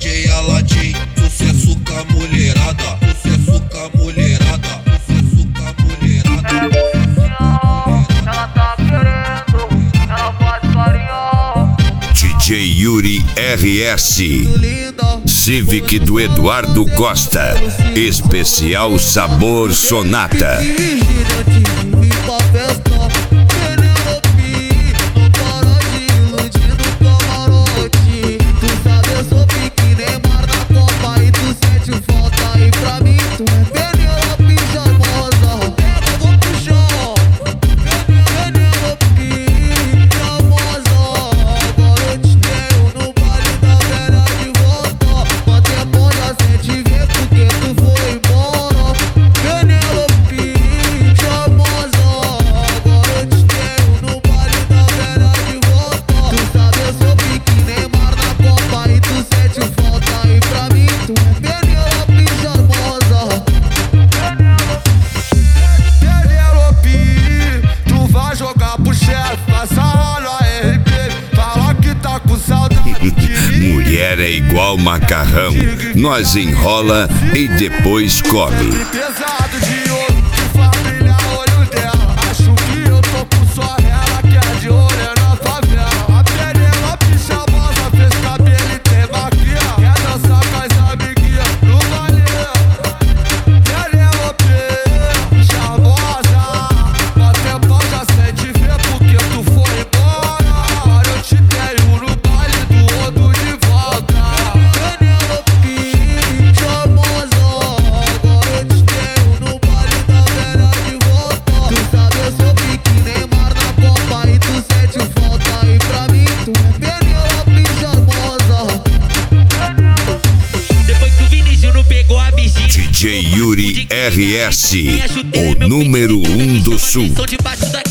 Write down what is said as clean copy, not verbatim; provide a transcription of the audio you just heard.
DJ Aladim, sucesso com a mulherada, sucesso com a mulherada, sucesso com a mulherada. Ela tá querendo, ela faz carinho. DJ Yuri RS, Civic do Eduardo Costa, especial Sabor Sonata. Mulher é igual macarrão, nós enrola e depois come. DJ Yuri RS, o número 1 do Sul.